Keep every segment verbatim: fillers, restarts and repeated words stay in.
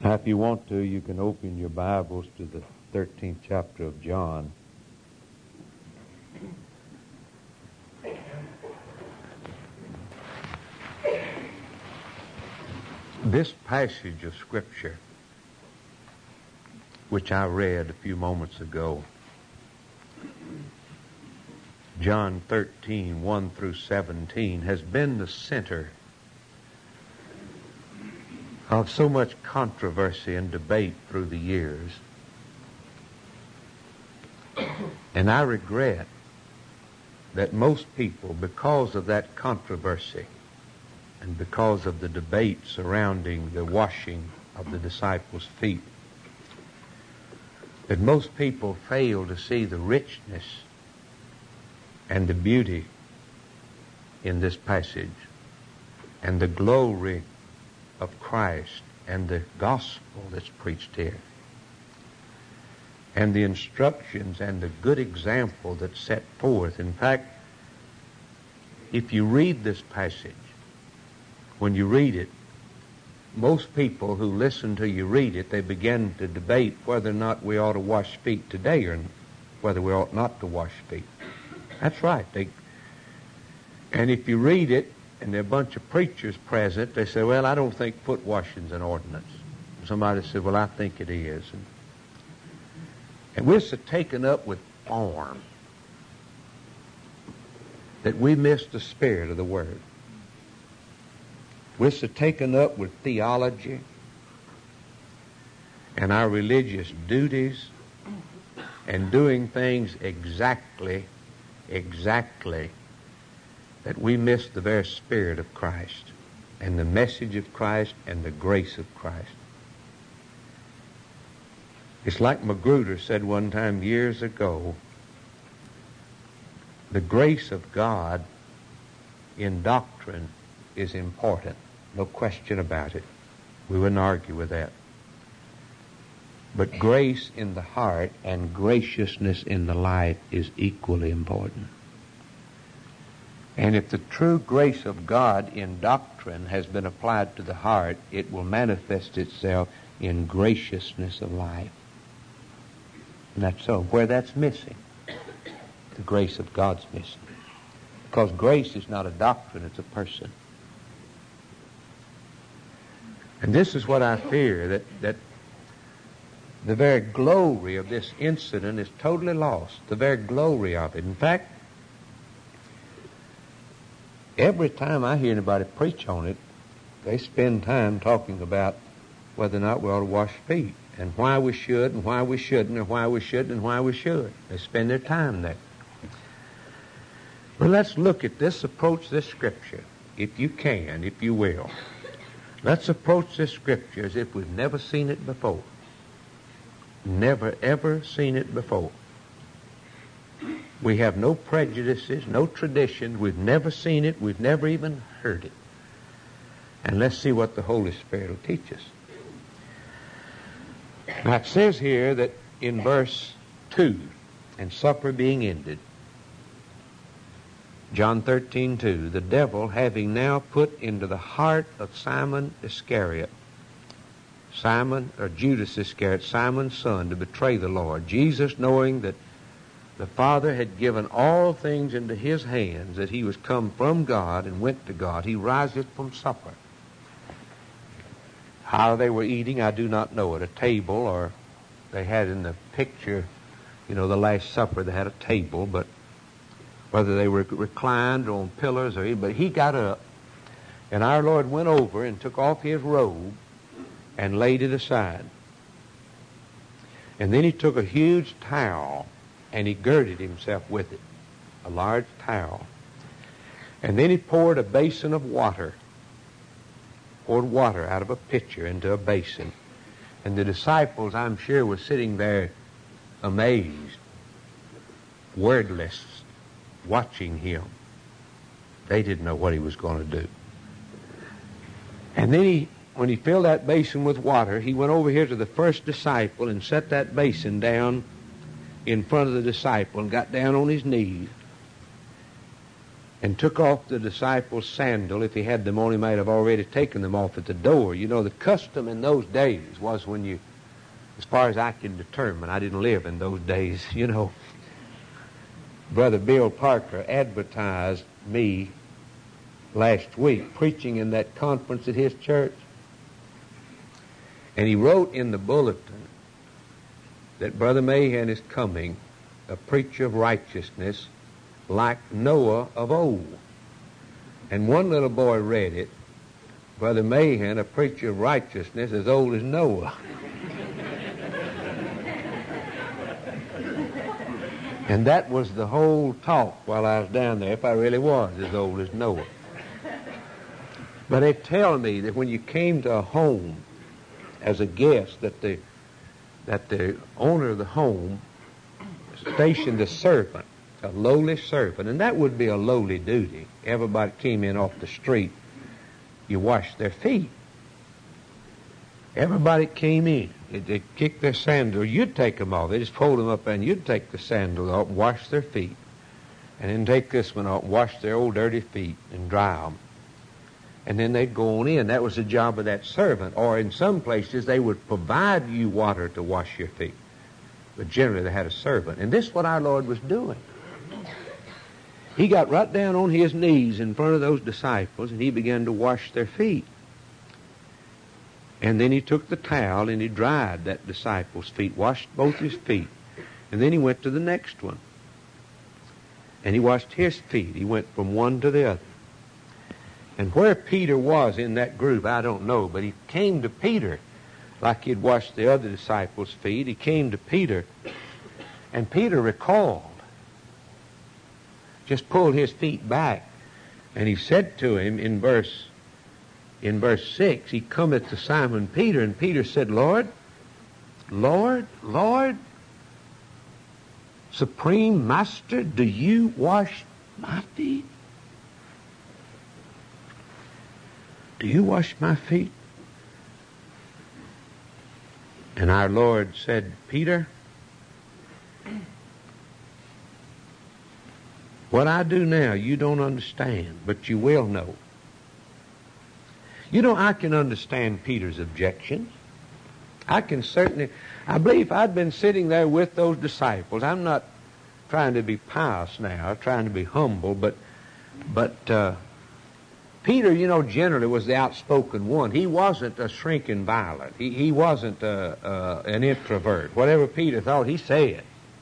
Now, if you want to, you can open your Bibles to the thirteenth chapter of John. This passage of Scripture, which I read a few moments ago, John thirteen, one through seventeen, has been the center of so much controversy and debate through the years. And I regret that most people, because of that controversy and because of the debate surrounding the washing of the disciples' feet, that most people fail to see the richness and the beauty in this passage and the glory of Christ and the gospel that's preached here and the instructions and the good example that's set forth. In fact, if you read this passage, when you read it, most people who listen to you read it, they begin to debate whether or not we ought to wash feet today or whether we ought not to wash feet. That's right. They, and if you read it, and there are a bunch of preachers present, they say, well, I don't think foot washing's an ordinance. Somebody said, well, I think it is. And, and we're so taken up with form that we miss the spirit of the Word. We're so taken up with theology and our religious duties and doing things exactly, exactly that we miss the very spirit of Christ and the message of Christ and the grace of Christ. It's like Magruder said one time years ago, the grace of God in doctrine is important. No question about it. We wouldn't argue with that. But grace in the heart and graciousness in the life is equally important. And if the true grace of God in doctrine has been applied to the heart, it will manifest itself in graciousness of life. And that's so. Where that's missing, the grace of God's missing. Because grace is not a doctrine, it's a person. And this is what I fear, that, that the very glory of this incident is totally lost. The very glory of it. In fact, every time I hear anybody preach on it, they spend time talking about whether or not we ought to wash feet and why we should and why we shouldn't and why we shouldn't and why we should. They spend their time there. But let's look at this, approach this Scripture, if you can, if you will. Let's approach this Scripture as if we've never seen it before. Never, ever seen it before. We have no prejudices, no tradition. We've never seen it. We've never even heard it. And let's see what the Holy Spirit will teach us. Now it says here that in verse two, and supper being ended, John thirteen two, the devil having now put into the heart of Simon Iscariot, Simon, or Judas Iscariot, Simon's son, to betray the Lord, Jesus, knowing that the Father had given all things into his hands, that he was come from God and went to God, he riseth from supper. How they were eating, I do not know, at a table, or they had in the picture, you know, the Last Supper, they had a table, but whether they were reclined or on pillars or anything, but he got up, and our Lord went over and took off his robe and laid it aside. And then he took a huge towel and he girded himself with it, a large towel. And then he poured a basin of water, poured water out of a pitcher into a basin. And the disciples, I'm sure, were sitting there amazed, wordless, watching him. They didn't know what he was going to do. And then he, when he filled that basin with water, he went over here to the first disciple and set that basin down in front of the disciple and got down on his knees and took off the disciples' sandal. If he had them on, he might have already taken them off at the door. You know, the custom in those days was when you, as far as I can determine, I didn't live in those days, you know, Brother Bill Parker advertised me last week preaching in that conference at his church. And he wrote in the bulletin that Brother Mahan is coming, a preacher of righteousness, like Noah of old. And one little boy read it, Brother Mahan, a preacher of righteousness as old as Noah. And that was the whole talk while I was down there, if I really was as old as Noah. But they tell me that when you came to a home as a guest, that the that the owner of the home stationed a servant, a lowly servant, and that would be a lowly duty. Everybody came in off the street, you washed their feet. Everybody came in, they, they kicked their sandal, you'd take them off. They just fold them up and you'd take the sandal off, wash their feet, and then take this one off, wash their old dirty feet and dry them. And then they'd go on in. That was the job of that servant. Or in some places, they would provide you water to wash your feet. But generally, they had a servant. And this is what our Lord was doing. He got right down on his knees in front of those disciples, and he began to wash their feet. And then he took the towel, and he dried that disciple's feet, washed both his feet. And then he went to the next one. And he washed his feet. He went from one to the other. And where Peter was in that group, I don't know, but he came to Peter like he'd washed the other disciples' feet. He came to Peter, and Peter recalled, just pulled his feet back, and he said to him in verse in verse six, he cometh to Simon Peter, and Peter said, Lord, Lord, Lord, Supreme Master, do you wash my feet? Do you wash my feet? And our Lord said, Peter, what I do now you don't understand, but you will know. You know, I can understand Peter's objections. I can certainly, I believe if I'd been sitting there with those disciples, I'm not trying to be pious now, trying to be humble, but, but, uh, Peter, you know, generally was the outspoken one. He wasn't a shrinking violet. He, he wasn't a, uh, an introvert. Whatever Peter thought, he said.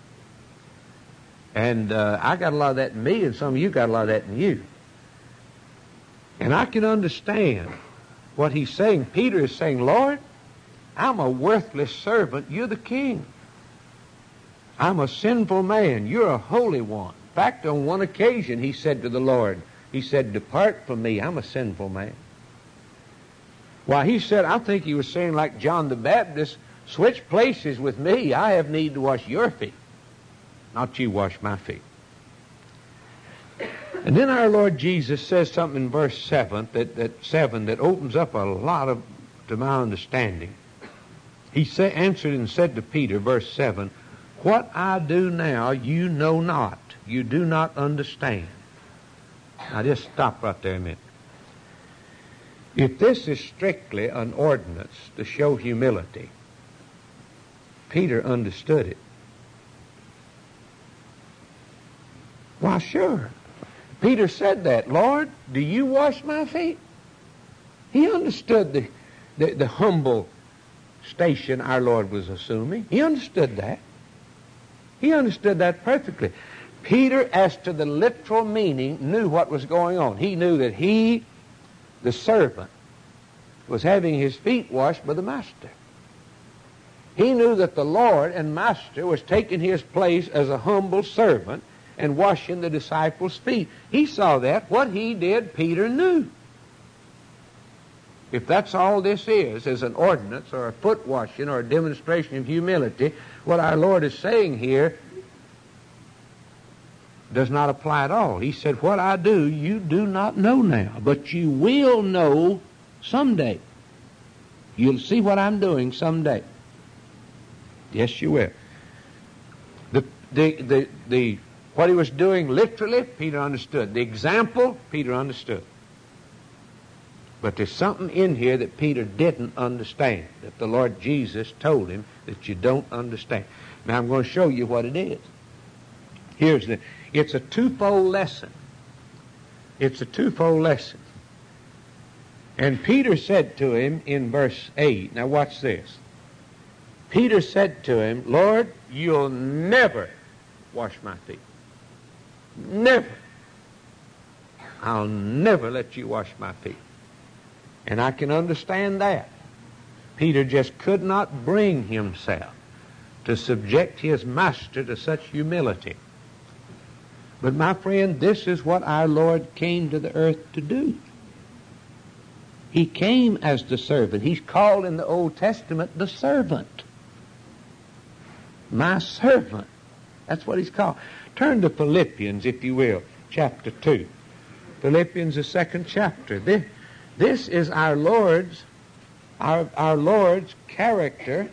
And uh, I got a lot of that in me, and some of you got a lot of that in you. And I can understand what he's saying. Peter is saying, Lord, I'm a worthless servant. You're the king. I'm a sinful man. You're a holy one. In fact, on one occasion, he said to the Lord, He said, depart from me, I'm a sinful man. Why, he said, I think he was saying like John the Baptist, switch places with me. I have need to wash your feet, not you wash my feet. And then our Lord Jesus says something in verse seven that, that, seven that opens up a lot of, to my understanding. He say, answered and said to Peter, verse seven, what I do now you know not, you do not understand. Now just stop right there a minute. If this is strictly an ordinance to show humility, Peter understood it. Why, sure. Peter said that, Lord, do you wash my feet? He understood the, the, the humble station our Lord was assuming. He understood that. He understood that perfectly. Peter, as to the literal meaning, knew what was going on. He knew that he, the servant, was having his feet washed by the master. He knew that the Lord and master was taking his place as a humble servant and washing the disciples' feet. He saw that. What he did, Peter knew. If that's all this is, as an ordinance or a foot washing or a demonstration of humility, what our Lord is saying here does not apply at all. He said, what I do, you do not know now, but you will know someday. You'll see what I'm doing someday. Yes, you will. The, the, the, the What he was doing literally, Peter understood. The example, Peter understood. But there's something in here that Peter didn't understand, that the Lord Jesus told him that you don't understand. Now I'm going to show you what it is. Here's the, it's a twofold lesson. It's a twofold lesson. And Peter said to him in verse eight, now watch this. Peter said to him, Lord, you'll never wash my feet. Never. I'll never let you wash my feet. And I can understand that. Peter just could not bring himself to subject his master to such humility. But my friend, this is what our Lord came to the earth to do. He came as the servant. He's called in the Old Testament the servant. My servant. That's what he's called. Turn to Philippians, if you will, chapter two. Philippians, the second chapter. This, this is our Lord's, our, our Lord's character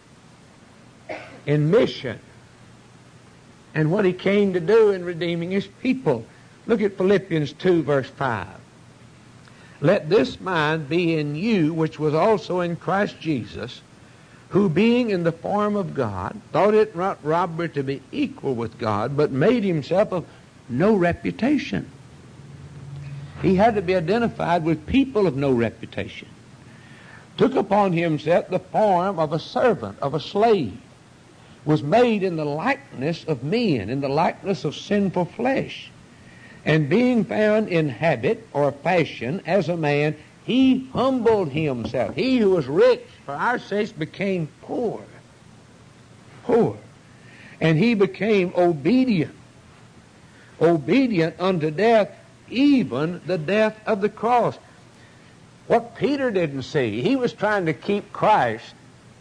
in mission and what he came to do in redeeming his people. Look at Philippians two, verse five. Let this mind be in you, which was also in Christ Jesus, who being in the form of God, thought it not robbery to be equal with God, but made himself of no reputation. He had to be identified with people of no reputation. Took upon himself the form of a servant, of a slave. Was made in the likeness of men, in the likeness of sinful flesh. And being found in habit or fashion as a man, he humbled himself. He who was rich for our sakes became poor. Poor. And he became obedient. Obedient unto death, even the death of the cross. What Peter didn't see, he was trying to keep Christ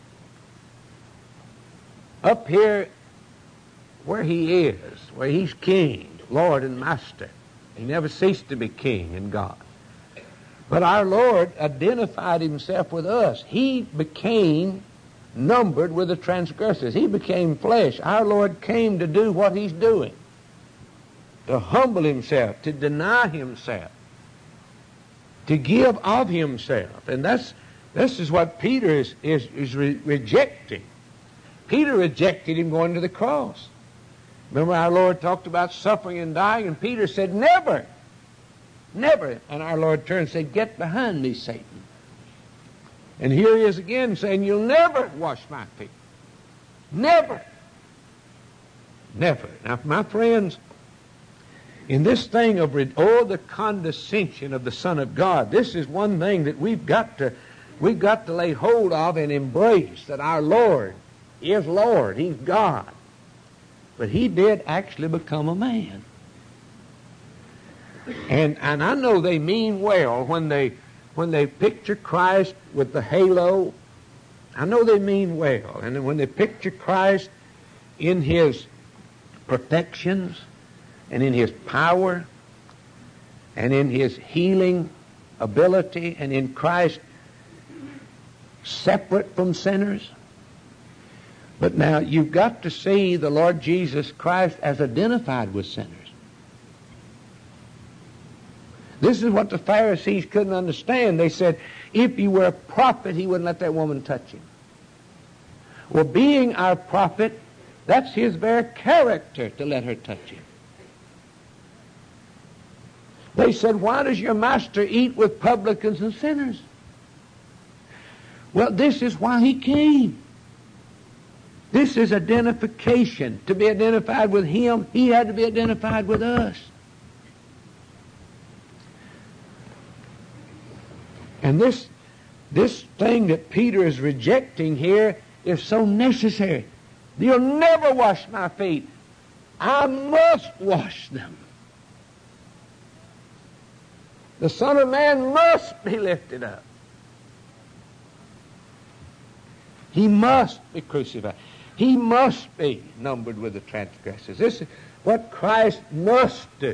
up here where he is, where he's king, Lord and Master. He never ceased to be king and God. But our Lord identified himself with us. He became numbered with the transgressors. He became flesh. Our Lord came to do what he's doing. To humble himself, to deny himself, to give of himself. And that's this is what Peter is, is, is re- rejecting. Peter rejected him going to the cross. Remember our Lord talked about suffering and dying, and Peter said, never. Never. And our Lord turned and said, get behind me, Satan. And here he is again saying, you'll never wash my feet. Never. Never. Now, my friends, in this thing of, oh, the condescension of the Son of God, this is one thing that we've got to, we've got to lay hold of and embrace, that our Lord is Lord. He's God. But he did actually become a man. And and I know they mean well when they when they picture Christ with the halo. I know they mean well. And when they picture Christ in his perfections and in his power and in his healing ability and in Christ separate from sinners. But now you've got to see the Lord Jesus Christ as identified with sinners. This is what the Pharisees couldn't understand. They said, if he were a prophet, he wouldn't let that woman touch him. Well, being our prophet, that's his very character to let her touch him. They said, why does your master eat with publicans and sinners? Well, this is why he came. This is identification. To be identified with him, he had to be identified with us. And this, this thing that Peter is rejecting here is so necessary. You'll never wash my feet. I must wash them. The Son of Man must be lifted up. He must be crucified. He must be numbered with the transgressors. This is what Christ must do.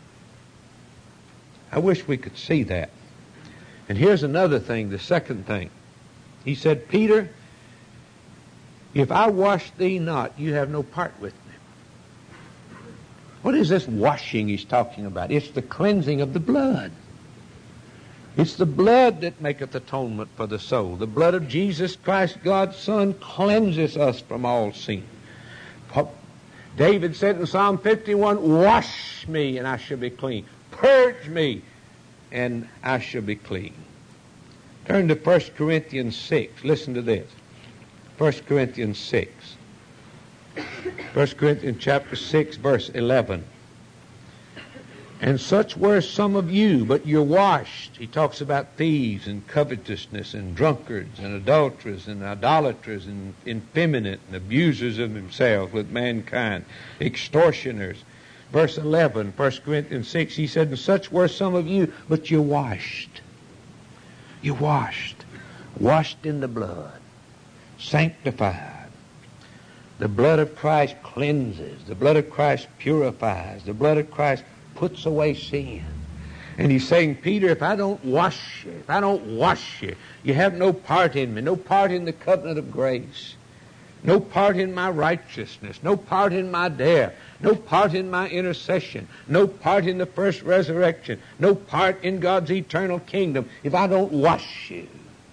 I wish we could see that. And here's another thing, the second thing. He said, Peter, if I wash thee not, you have no part with me. What is this washing he's talking about? It's the cleansing of the blood. It's the blood that maketh atonement for the soul. The blood of Jesus Christ, God's Son, cleanses us from all sin. David said in Psalm fifty-one, wash me and I shall be clean. Purge me and I shall be clean. Turn to First Corinthians six. Listen to this. First Corinthians six. First Corinthians chapter six, verse eleven. And such were some of you, but you're washed. He talks about thieves and covetousness and drunkards and adulterers and idolaters and effeminate and abusers of themselves with mankind, extortioners. Verse eleven, First Corinthians six, he said, and such were some of you, but you're washed. You're washed. Washed in the blood. Sanctified. The blood of Christ cleanses. The blood of Christ purifies. The blood of Christ puts away sin. And he's saying, Peter, if I don't wash you, if I don't wash you, you have no part in me, no part in the covenant of grace, no part in my righteousness, no part in my death, no part in my intercession, no part in the first resurrection, no part in God's eternal kingdom, if I don't wash you.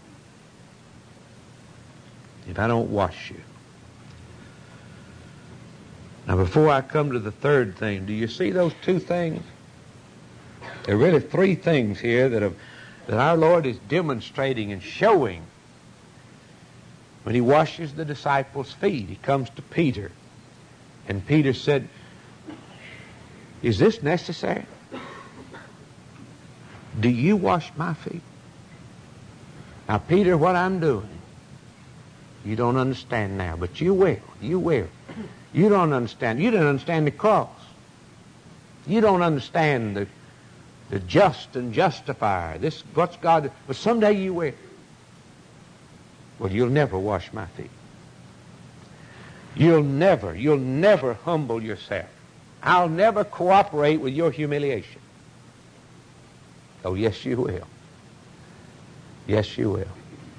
If I don't wash you. Now, before I come to the third thing, do you see those two things? There are really three things here that, have, that our Lord is demonstrating and showing when he washes the disciples' feet. He comes to Peter, and Peter said, is this necessary? Do you wash my feet? Now, Peter, what I'm doing, you don't understand now, but you will. You will. You don't understand. You don't understand the cross. You don't understand the, the just and justifier. This what's God. But someday you will. Well, you'll never wash my feet. You'll never, you'll never humble yourself. I'll never cooperate with your humiliation. Oh, yes, you will. Yes, you will.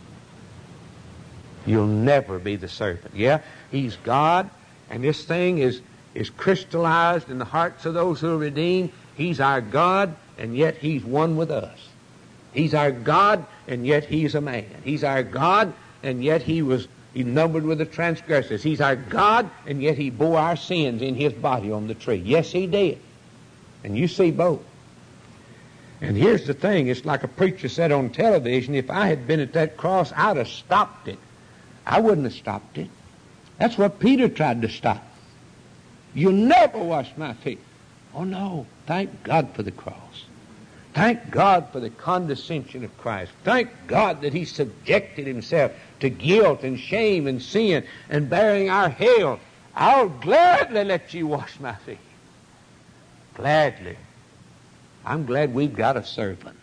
You'll never be the servant. Yeah, he's God. And this thing is, is crystallized in the hearts of those who are redeemed. He's our God, and yet he's one with us. He's our God, and yet he's a man. He's our God, and yet he was he numbered with the transgressors. He's our God, and yet he bore our sins in his body on the tree. Yes, he did. And you see both. And here's the thing. It's like a preacher said on television, if I had been at that cross, I'd have stopped it. I wouldn't have stopped it. That's what Peter tried to stop. You'll never wash my feet. Oh, no. Thank God for the cross. Thank God for the condescension of Christ. Thank God that he subjected himself to guilt and shame and sin and bearing our hell. I'll gladly let you wash my feet. Gladly. I'm glad we've got a servant.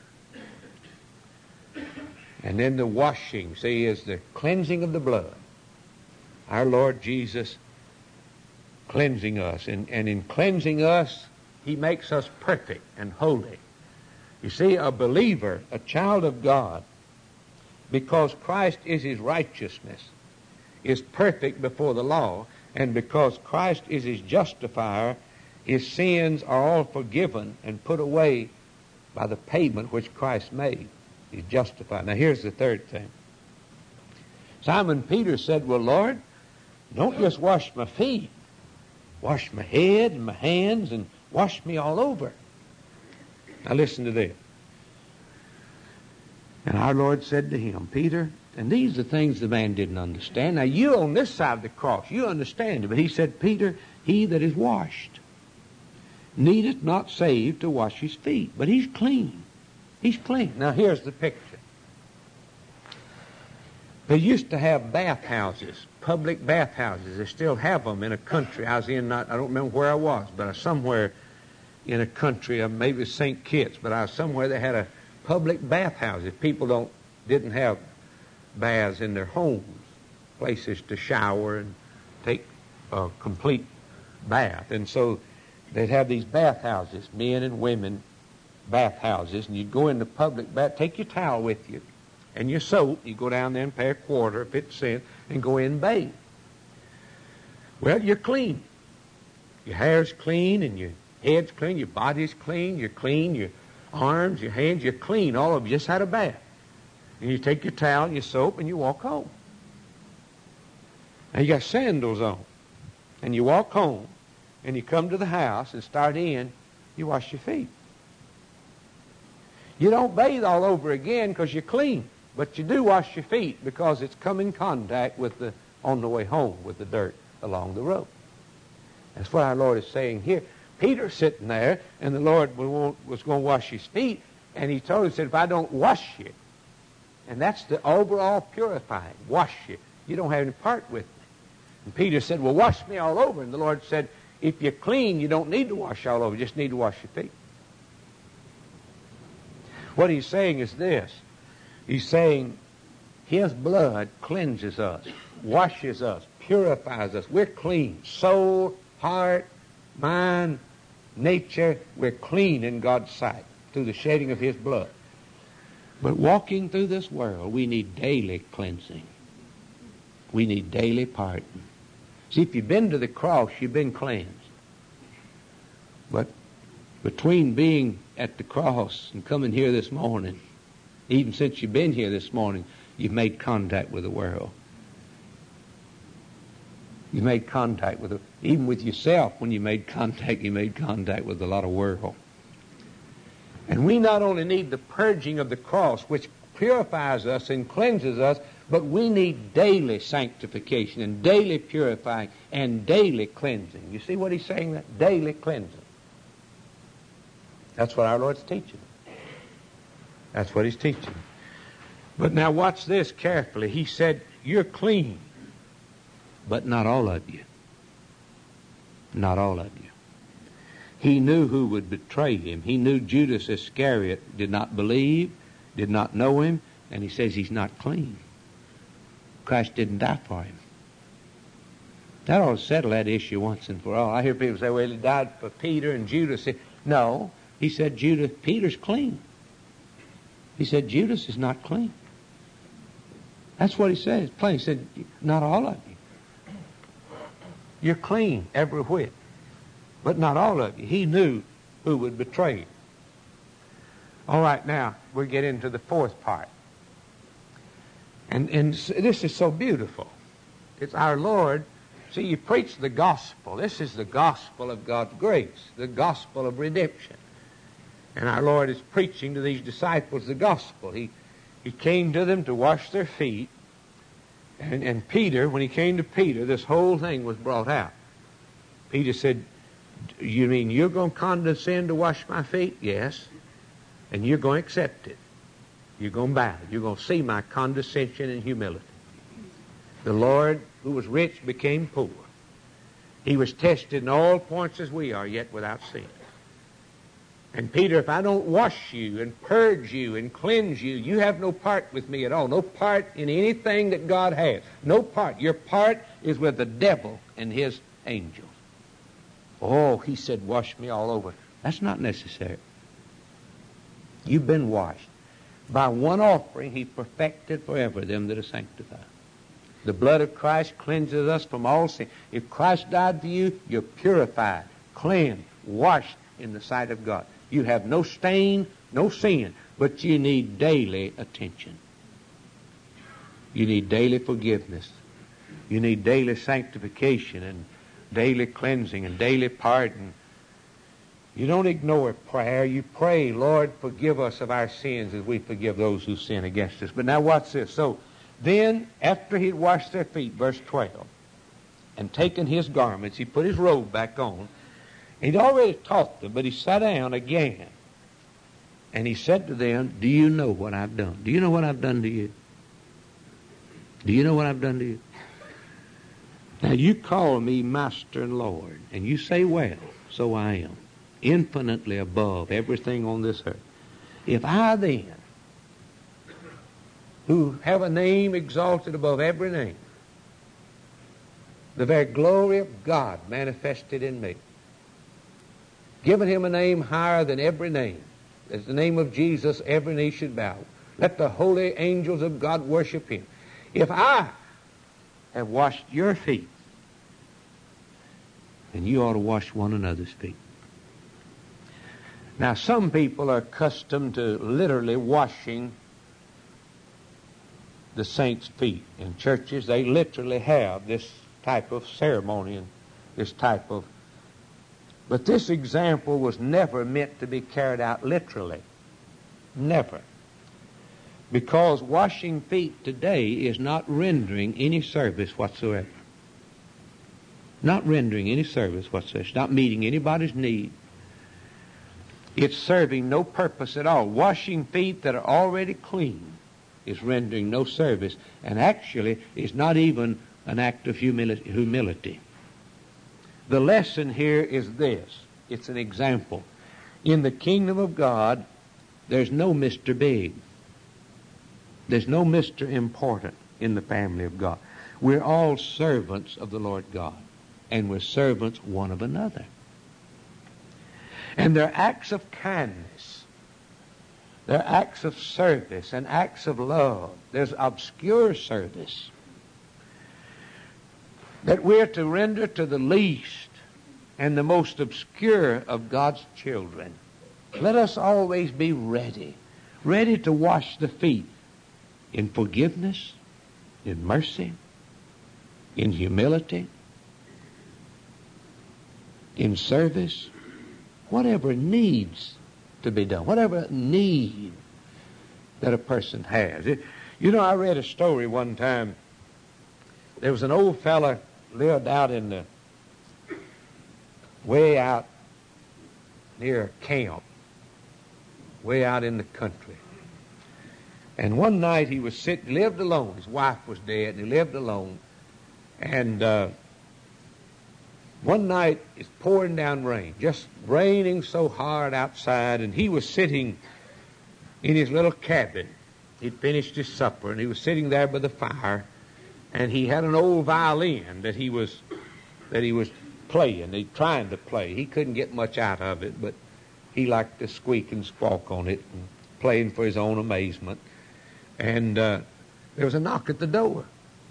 And then the washing, see, is the cleansing of the blood. Our Lord Jesus cleansing us. And, and in cleansing us, he makes us perfect and holy. You see, a believer, a child of God, because Christ is his righteousness, is perfect before the law, and because Christ is his justifier, his sins are all forgiven and put away by the payment which Christ made. He's justified. Now here's the third thing. Simon Peter said, well, Lord, don't just wash my feet. Wash my head and my hands and wash me all over. Now listen to this. And our Lord said to him, Peter, and these are things the man didn't understand. Now you on this side of the cross, you understand it. But he said, Peter, he that is washed needeth not save to wash his feet, but he's clean. He's clean. Now here's the picture. They used to have bathhouses, public bathhouses. They still have them in a country. I was in, not, I don't remember where I was, but I was somewhere in a country, uh, maybe Saint Kitts, but I was somewhere that had a public bathhouses. People don't didn't have baths in their homes, places to shower and take a complete bath. And so they'd have these bathhouses, men and women bathhouses, and you'd go in the public bath, take your towel with you and your soap. You go down there and pay a quarter or fifty cents and go in and bathe. Well, you're clean. Your hair's clean and your head's clean, your body's clean, you're clean, your arms, your hands, you're clean. All of you just had a bath. And you take your towel and your soap and you walk home. And you got sandals on. And you walk home and you come to the house and start in, you wash your feet. You don't bathe all over again because you're clean. But you do wash your feet because it's come in contact with the, on the way home with the dirt along the road. That's what our Lord is saying here. Peter's sitting there, and the Lord was going to wash his feet, and he told him, he said, if I don't wash you, and that's the overall purifying, wash you, you don't have any part with me. And Peter said, well, wash me all over. And the Lord said, if you're clean, you don't need to wash all over, you just need to wash your feet. What he's saying is this. He's saying his blood cleanses us, washes us, purifies us. We're clean. Soul, heart, mind, nature, we're clean in God's sight through the shedding of his blood. But walking through this world, we need daily cleansing. We need daily pardon. See, if you've been to the cross, you've been cleansed. But between being at the cross and coming here this morning, even since you've been here this morning, you've made contact with the world. You made contact with it. Even with yourself, when you made contact, you made contact with a lot of world. And we not only need the purging of the cross, which purifies us and cleanses us, but we need daily sanctification and daily purifying and daily cleansing. You see what he's saying? That daily cleansing. That's what our Lord's teaching. That's what he's teaching. But now watch this carefully. He said, you're clean. But not all of you. Not all of you. He knew who would betray him. He knew Judas Iscariot did not believe, did not know him, and he says he's not clean. Christ didn't die for him. That ought to settle that issue once and for all. I hear people say, well, he died for Peter and Judas. No, he said Judas, Peter's clean. He said Judas is not clean. That's what he said. It's plain. He said, not all of you. You're clean every whit, but not all of you. He knew who would betray him. All right, now we get into the fourth part. And, and this is so beautiful. It's our Lord. See, you preach the gospel. This is the gospel of God's grace, the gospel of redemption. And our Lord is preaching to these disciples the gospel. He, he came to them to wash their feet. And, and Peter, when he came to Peter, this whole thing was brought out. Peter said, you mean you're going to condescend to wash my feet? Yes. And you're going to accept it. You're going to bow. You're going to see my condescension and humility. The Lord, who was rich, became poor. He was tested in all points as we are, yet without sin. And Peter, if I don't wash you and purge you and cleanse you, you have no part with me at all. No part in anything that God has. No part. Your part is with the devil and his angels. Oh, he said, wash me all over. That's not necessary. You've been washed. By one offering, he perfected forever them that are sanctified. The blood of Christ cleanses us from all sin. If Christ died for you, you're purified, cleansed, washed in the sight of God. You have no stain, no sin, but you need daily attention. You need daily forgiveness. You need daily sanctification and daily cleansing and daily pardon. You don't ignore prayer. You pray, Lord, forgive us of our sins as we forgive those who sin against us. But now watch this. So then, after he'd washed their feet, verse twelve, and taken his garments, he put his robe back on. He'd already taught them, but he sat down again. And he said to them, do you know what I've done? Do you know what I've done to you? Do you know what I've done to you? Now you call me Master and Lord, and you say, well, so I am, infinitely above everything on this earth. If I then, who have a name exalted above every name, the very glory of God manifested in me, given him a name higher than every name, as the name of Jesus every knee should bow. Let the holy angels of God worship him. If I have washed your feet, and you ought to wash one another's feet. Now, some people are accustomed to literally washing the saints' feet. In churches, they literally have this type of ceremony and this type of... But this example was never meant to be carried out literally. Never. Because washing feet today is not rendering any service whatsoever. Not rendering any service whatsoever. It's not meeting anybody's need. It's serving no purpose at all. Washing feet that are already clean is rendering no service, and actually is not even an act of humili- humility. The lesson here is this. It's an example. In the kingdom of God, there's no Mister Big. There's no Mister Important in the family of God. We're all servants of the Lord God, and we're servants one of another. And they're acts of kindness. They're acts of service and acts of love. There's obscure service that we're to render to the least and the most obscure of God's children. Let us always be ready, ready to wash the feet in forgiveness, in mercy, in humility, in service, whatever needs to be done, whatever need that a person has. It, you know, I read a story one time. There was an old fella lived out in the, way out near a camp, way out in the country. And one night he was sitting, lived alone. His wife was dead, and he lived alone. And uh, one night it's pouring down rain, just raining so hard outside, and he was sitting in his little cabin. He'd finished his supper, and he was sitting there by the fire, and he had an old violin that he was that he was playing, he trying to play. He couldn't get much out of it, but he liked to squeak and squawk on it, and playing for his own amazement. And uh, there was a knock at the door.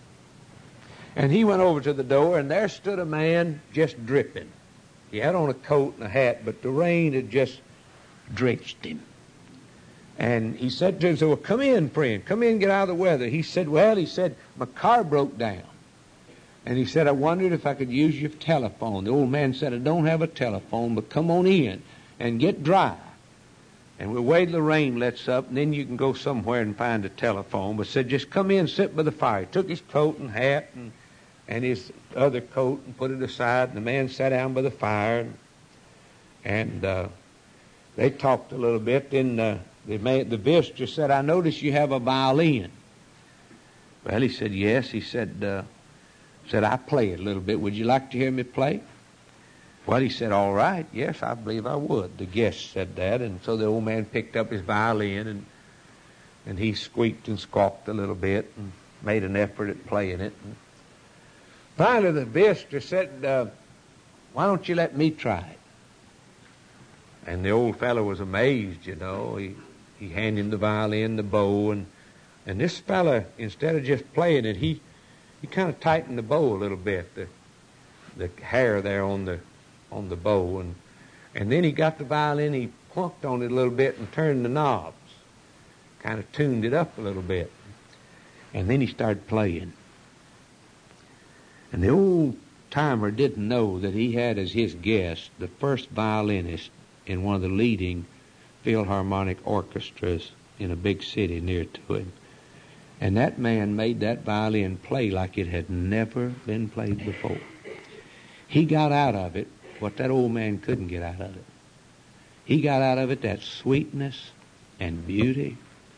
And he went over to the door, and there stood a man just dripping. He had on a coat and a hat, but the rain had just drenched him. And he said to him, well, come in, friend. Come in, get out of the weather. He said, well, he said, my car broke down. And he said, I wondered if I could use your telephone. The old man said, I don't have a telephone, but come on in and get dry. And we'll wait till the rain lets up, and then you can go somewhere and find a telephone. But said, just come in, sit by the fire. He took his coat and hat and, and his other coat and put it aside. And the man sat down by the fire. And, and uh, they talked a little bit. Then uh, the, man, the visitor said, I notice you have a violin. Well, he said, yes. He said, uh, said, I play it a little bit. Would you like to hear me play? Well, he said, all right, yes, I believe I would. The guest said that, and so the old man picked up his violin, and and he squeaked and squawked a little bit and made an effort at playing it. And finally, the visitor said, uh, why don't you let me try it? And the old fellow was amazed, you know. He, he handed him the violin, the bow, and, and this fella, instead of just playing it, he, he kind of tightened the bow a little bit, the, the hair there on the on the bow, and and then he got the violin, he plunked on it a little bit and turned the knobs, kind of tuned it up a little bit, and then he started playing. And the old timer didn't know that he had as his guest the first violinist in one of the leading Philharmonic orchestras in a big city near to him. And that man made that violin play like it had never been played before. He got out of it what that old man couldn't get out of it. He got out of it that sweetness and beauty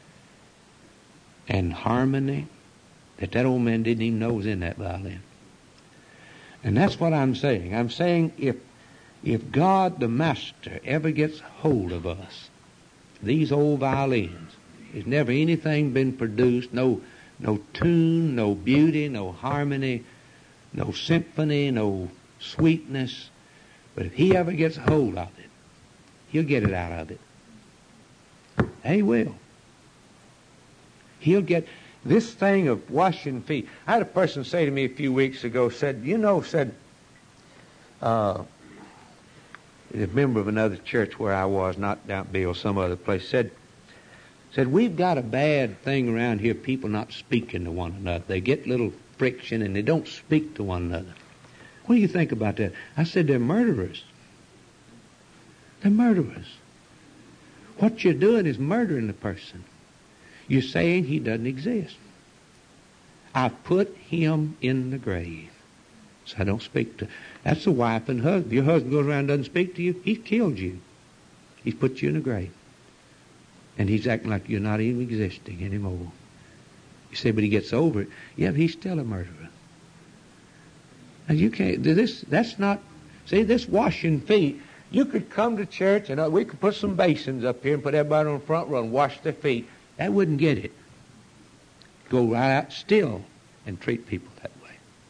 and harmony that that old man didn't even know was in that violin. And that's what I'm saying. I'm saying if if God the Master ever gets hold of us, these old violins, there's never anything been produced, no no tune, no beauty, no harmony, no symphony, no sweetness. But if he ever gets hold of it, he'll get it out of it. And he will. He'll get this thing of washing feet. I had a person say to me a few weeks ago, said, you know, said, uh, a member of another church where I was, not down Bill, some other place, said, said, we've got a bad thing around here, people not speaking to one another. They get little friction and they don't speak to one another. What do you think about that? I said, they're murderers. They're murderers. What you're doing is murdering the person. You're saying he doesn't exist. I put him in the grave. So I don't speak to. That's the wife and husband. Your husband goes around and doesn't speak to you. He's killed you. He's put you in the grave. And he's acting like you're not even existing anymore. You say, but he gets over it. Yeah, but he's still a murderer. And you can't, this, that's not, see, this washing feet, you could come to church and we could put some basins up here and put everybody on the front row and wash their feet. That wouldn't get it. Go right out still and treat people that way.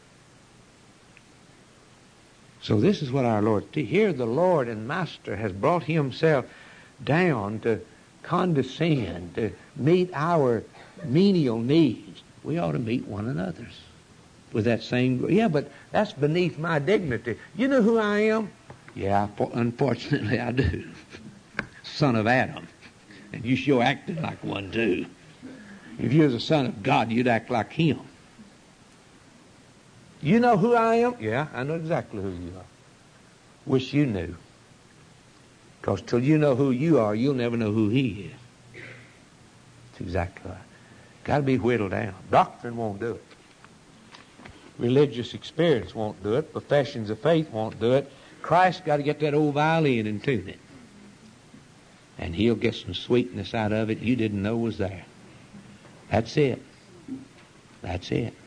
So this is what our Lord, here the Lord and Master has brought himself down to condescend, to meet our menial needs. We ought to meet one another's with that same, yeah, but that's beneath my dignity. You know who I am? Yeah, unfortunately I do. Son of Adam. And you sure acted like one too. If you was a son of God, you'd act like him. You know who I am? Yeah, I know exactly who you are. Wish you knew. Because till you know who you are, you'll never know who he is. That's exactly right. Got to be whittled down. Doctrine won't do it. Religious experience won't do it. Professions of faith won't do it. Christ got to get that old violin and tune it. And he'll get some sweetness out of it you didn't know was there. That's it. That's it.